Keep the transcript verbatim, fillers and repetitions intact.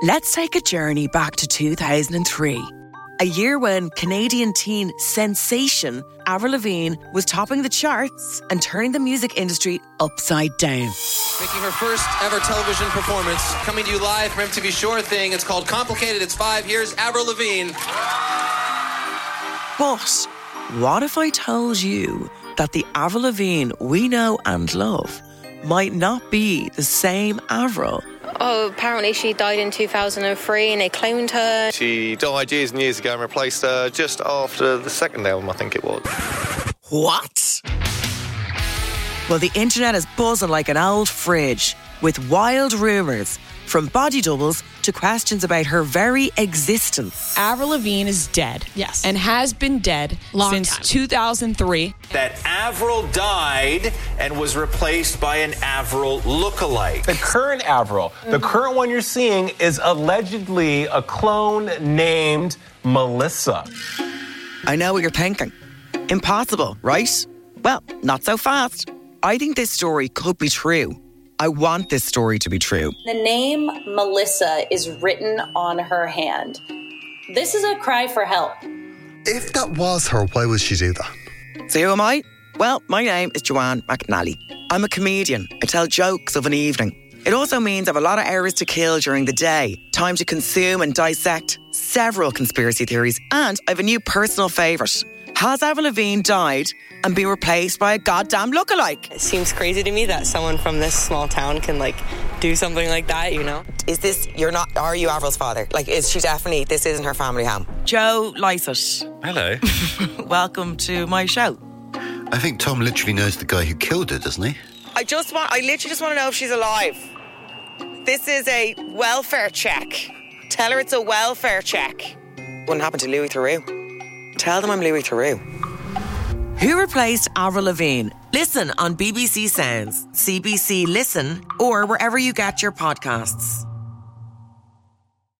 Let's take a journey back to two thousand three. A year when Canadian teen sensation Avril Lavigne was topping the charts and turning the music industry upside down. Making her first ever television performance, coming to you live from M T V Sure Thing. It's called Complicated. It's five years. Avril Lavigne. But what if I told you that the Avril Lavigne we know and love might not be the same Avril? Oh, apparently she died in two thousand three and they cloned her. She died years and years ago and replaced her just after the second album, I think it was. What? Well, the internet is buzzing like an old fridge with wild rumours, from body doubles to questions about her very existence. Avril Lavigne is dead. Yes. And has been dead Long since time. two thousand three. That Avril died and was replaced by an Avril lookalike. The current Avril, mm-hmm. the current one you're seeing, is allegedly a clone named Melissa. I know what you're thinking. Impossible, right? Well, not so fast. I think this story could be true. I want this story to be true. The name Melissa is written on her hand. This is a cry for help. If that was her, why would she do that? So who am I? Well, my name is Joanne McNally. I'm a comedian. I tell jokes of an evening. It also means I have a lot of hours to kill during the day, time to consume and dissect several conspiracy theories, and I have a new personal favourite. Has Avril Lavigne died and been replaced by a goddamn lookalike? It seems crazy to me that someone from this small town can, like, do something like that, you know? Is this, you're not, are you Avril's father? Like, is she definitely, this isn't her family home? Joe Lycett. Hello. Welcome to my show. I think Tom literally knows the guy who killed her, doesn't he? I just want, I literally just want to know if she's alive. This is a welfare check. Tell her it's a welfare check. Wouldn't happen to Louis Theroux. Tell them I'm Louis Theroux. Who replaced Avril Lavigne? Listen on B B C Sounds, C B C Listen, or wherever you get your podcasts.